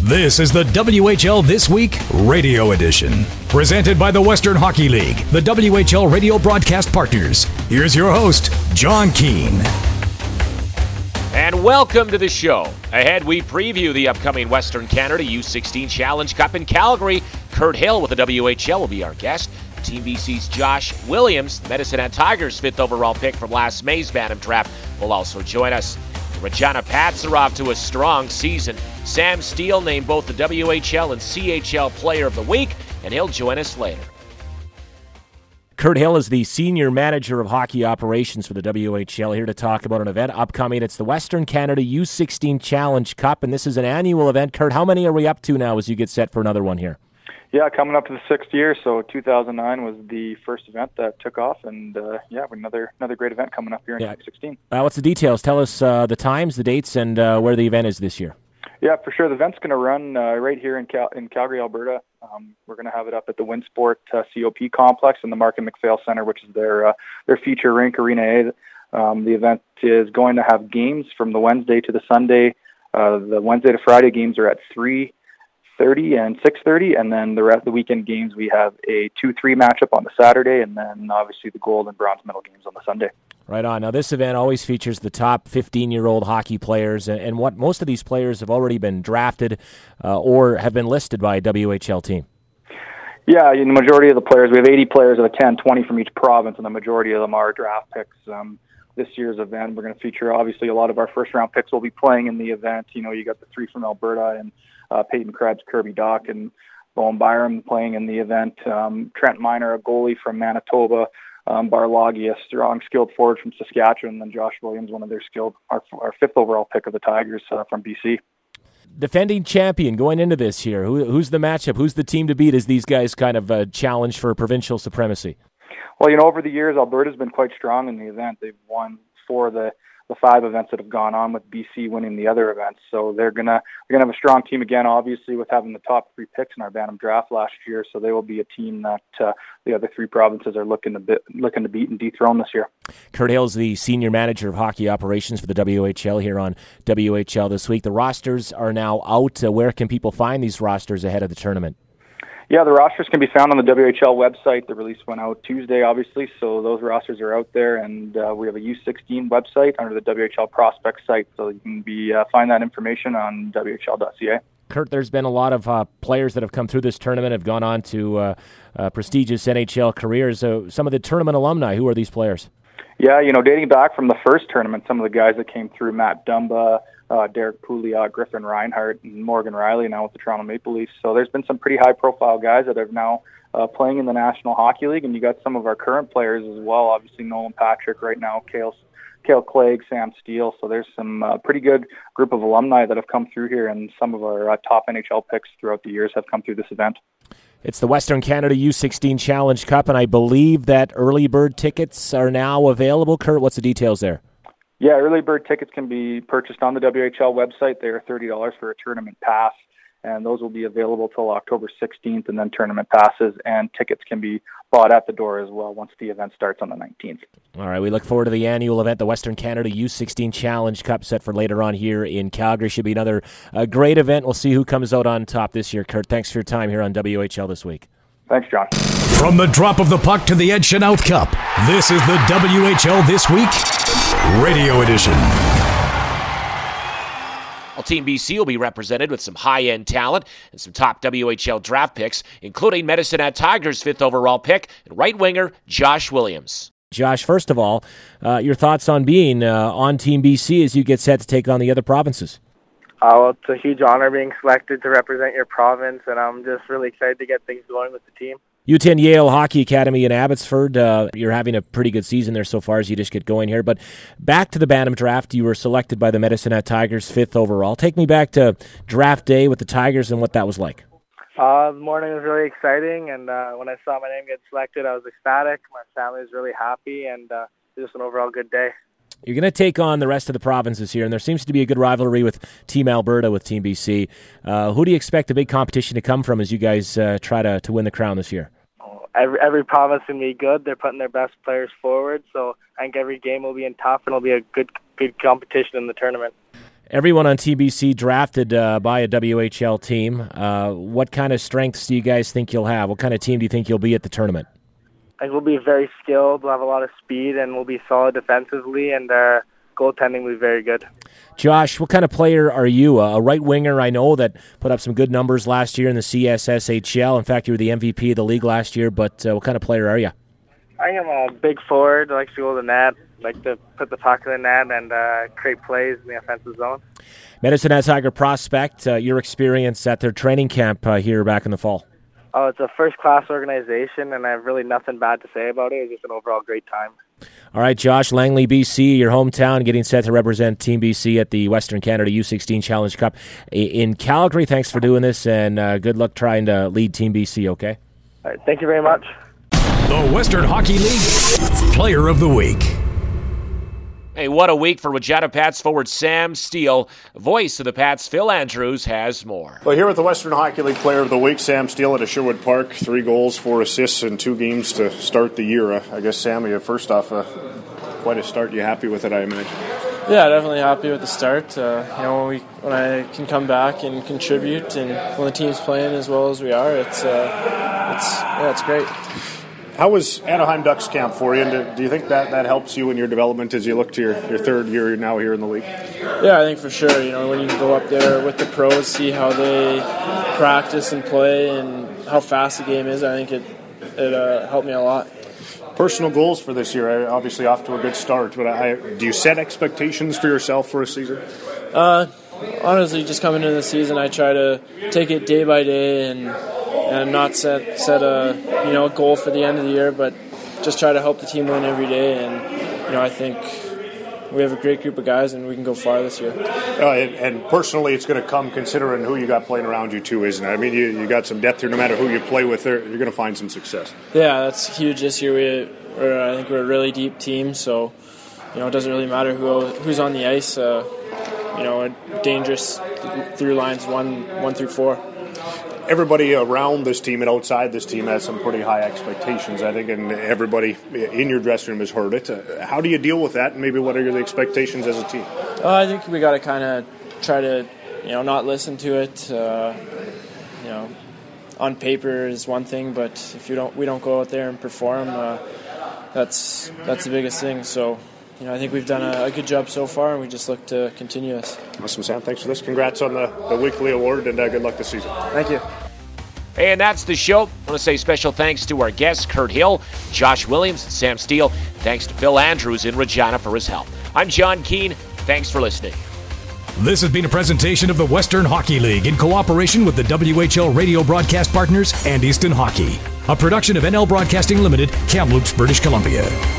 This is the WHL This Week Radio Edition. Presented by the Western Hockey League, the WHL radio broadcast partners. Here's your host, John Keane. And welcome to the show. Ahead, we preview the upcoming Western Canada U16 Challenge Cup in Calgary. Kurt Hill with the WHL will be our guest. Team BC's Josh Williams, the Medicine Hat Tigers' 5th overall pick from last May's Bantam Draft, will also join us. The Regina Pats are off to a strong season. Sam Steele named both the WHL and CHL Player of the Week, and he'll join us later. Kurt Hill is the Senior Manager of Hockey Operations for the WHL, here to talk about an event upcoming. It's the Western Canada U16 Challenge Cup, and this is an annual event. Kurt, how many are we up to now as you get set for another one here? Yeah, coming up to the 6th year, so 2009 was the first event that took off, and another great event coming up here in 2016. What's the details? Tell us the times, the dates, and where the event is this year. Yeah, for sure. The event's going to run right here in Calgary, Alberta. We're going to have it up at the Winsport COP complex in the Mark and McPhail Center, which is their feature rink, Arena A. The event is going to have games from the Wednesday to the Sunday. The Wednesday to Friday games are at 3:30 and 6:30, and then the rest of the weekend games, we have a 2-3 matchup on the Saturday, and then obviously the gold and bronze medal games on the Sunday. Right on. Now, this event always features the top 15-year-old hockey players, and what most of these players have already been drafted or have been listed by a WHL team. Yeah, the majority of the players, we have 80 players of the 10, 20 from each province, and the majority of them are draft picks. This year's event, we're going to feature, obviously, a lot of our first-round picks will be playing in the event. You know, you got the 3 from Alberta, and Peyton Krebs, Kirby Dock, and Bowen Byram playing in the event. Trent Miner, a goalie from Manitoba. Barlagi, a strong, skilled forward from Saskatchewan, and then Josh Williams, one of their skilled, our 5th overall pick of the Tigers from BC. Defending champion going into this year, who's the matchup? Who's the team to beat as these guys kind of challenge for provincial supremacy? Well, over the years, Alberta's been quite strong in the event. They've won 4 of the 5 events that have gone on, with BC winning the other events. So they're gonna have a strong team again, obviously, with having the top 3 picks in our Bantam draft last year. So they will be a team that the other 3 provinces are looking to beat and dethrone this year. Kurt Hill is the Senior Manager of Hockey Operations for the WHL here on WHL This Week. The rosters are now out. Where can people find these rosters ahead of the tournament? Yeah, the rosters can be found on the WHL website. The release went out Tuesday, obviously, so those rosters are out there, and we have a U16 website under the WHL Prospect site, so you can find that information on WHL.ca. Kurt, there's been a lot of players that have come through this tournament, have gone on to prestigious NHL careers. Some of the tournament alumni, who are these players? Yeah, dating back from the first tournament, some of the guys that came through, Matt Dumba, Derek Pouliot, Griffin Reinhart, and Morgan Riley now with the Toronto Maple Leafs. So there's been some pretty high-profile guys that are now playing in the National Hockey League, and you got some of our current players as well. Obviously, Nolan Patrick right now, Cale Clegg, Sam Steele. So there's some pretty good group of alumni that have come through here, and some of our top NHL picks throughout the years have come through this event. It's the Western Canada U16 Challenge Cup, and I believe that early bird tickets are now available. Kurt, what's the details there? Yeah, early bird tickets can be purchased on the WHL website. They are $30 for a tournament pass, and those will be available till October 16th, and then tournament passes and tickets can be bought at the door as well once the event starts on the 19th. All right, we look forward to the annual event, the Western Canada U16 Challenge Cup, set for later on here in Calgary. Should be another great event. We'll see who comes out on top this year. Kurt, thanks for your time here on WHL This Week. Thanks, John. From the drop of the puck to the Ed Chenault Cup, this is the WHL This Week Radio Edition. Well, Team BC will be represented with some high-end talent and some top WHL draft picks, including Medicine Hat Tigers' 5th overall pick and right winger Josh Williams. Josh, first of all, your thoughts on being on Team BC as you get set to take on the other provinces? Well, it's a huge honor being selected to represent your province, and I'm just really excited to get things going with the team. You attend Yale Hockey Academy in Abbotsford. You're having a pretty good season there so far as you just get going here. But back to the Bantam draft, you were selected by the Medicine Hat Tigers 5th overall. Take me back to draft day with the Tigers and what that was like. The morning was really exciting, and when I saw my name get selected, I was ecstatic. My family was really happy, and it was just an overall good day. You're going to take on the rest of the provinces here, and there seems to be a good rivalry with Team Alberta with Team BC. Who do you expect the big competition to come from as you guys try to win the crown this year? Every province can be good. They're putting their best players forward, so I think every game will be tough, and it'll be a good competition in the tournament. Everyone on TBC drafted by a WHL team. What kind of strengths do you guys think you'll have? What kind of team do you think you'll be at the tournament? I think we'll be very skilled, we'll have a lot of speed, and we'll be solid defensively, and our goaltending will be very good. Josh, what kind of player are you? A right winger, I know, that put up some good numbers last year in the CSSHL. In fact, you were the MVP of the league last year, but what kind of player are you? I am a big forward. I like to go to the net, like to put the puck in the net and create plays in the offensive zone. Medicine Hat Tiger prospect, your experience at their training camp here back in the fall. Oh, it's a first-class organization, and I have really nothing bad to say about it. It's just an overall great time. All right, Josh, Langley, BC, your hometown, getting set to represent Team BC at the Western Canada U16 Challenge Cup in Calgary. Thanks for doing this, and good luck trying to lead Team BC, okay? All right, thank you very much. The Western Hockey League Player of the Week. Hey, what a week for Regina Pats forward Sam Steele. Voice of the Pats, Phil Andrews, has more. Well, here with the Western Hockey League Player of the Week, Sam Steele at Sherwood Park. 3 goals, 4 assists in 2 games to start the year. I guess, Sam, first off, quite a start. You happy with it, I imagine? Yeah, definitely happy with the start. When I can come back and contribute, and when the team's playing as well as we are, it's great. How was Anaheim Ducks camp for you, and do you think that helps you in your development as you look to your 3rd year now here in the league? Yeah, I think for sure. When you can go up there with the pros, see how they practice and play and how fast the game is, I think it helped me a lot. Personal goals for this year, obviously off to a good start, but do you set expectations for yourself for a season? Honestly, just coming into the season, I try to take it day by day and not set a goal for the end of the year, but just try to help the team win every day. And I think we have a great group of guys, and we can go far this year. And personally, it's going to come considering who you got playing around you too, isn't it? I mean, you got some depth here. No matter who you play with, you're going to find some success. Yeah, that's huge this year. I think we're a really deep team, so it doesn't really matter who's on the ice. Dangerous through lines 1 through 4. Everybody around this team and outside this team has some pretty high expectations, I think, and everybody in your dressing room has heard it. How do you deal with that, and maybe what are your expectations as a team? I think we got to kind of try to, not listen to it. On paper is one thing, but if we don't go out there and perform, that's the biggest thing. So, I think we've done a good job so far, and we just look to continue this. Awesome, Sam. Thanks for this. Congrats on the weekly award, and good luck this season. Thank you. And that's the show. I want to say special thanks to our guests, Kurt Hill, Josh Williams, Sam Steele. Thanks to Phil Andrews in Regina for his help. I'm John Keane. Thanks for listening. This has been a presentation of the Western Hockey League in cooperation with the WHL radio broadcast partners and Easton Hockey. A production of NL Broadcasting Limited, Kamloops, British Columbia.